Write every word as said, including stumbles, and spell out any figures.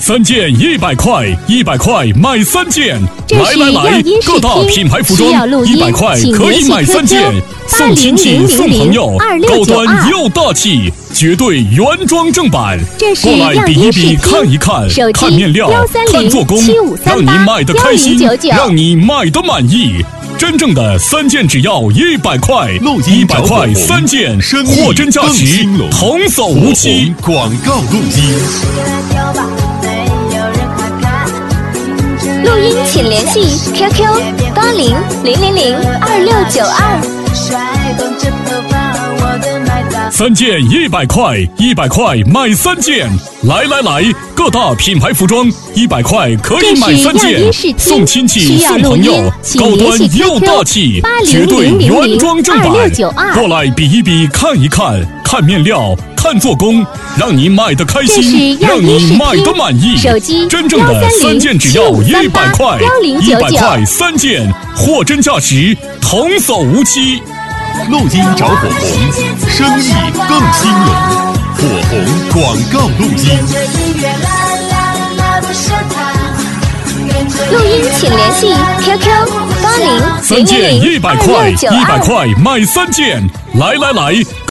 三件一百块，一百块买三件。来来来，各大品牌服装一百块可以买三件，送亲戚送朋友，高端又大气，绝对原装正版。过来比一比，看一看，看面料，看做工，让你买的开心，让你买的满意。真正的三件只要一百块，一百块三件，货真价实，童叟无欺。 广告录音， 录音请联系 Q Q 八零零零零二六九二。 三件一百块，一百块买三件。来来来，各大品牌服装一百块可以买三件，送亲戚送朋友，高端又大气，绝对原装正版。过来比一比，看一看，看面料，看做工，让你买的开心，让你买的满意。真正的三件只要一百块，一百块三件，货真价实，童叟无欺。 录音找火红，生意更兴隆。火红广告录音， 录音请联系 Q Q 八零三件一百块，一百块买三件。来来来。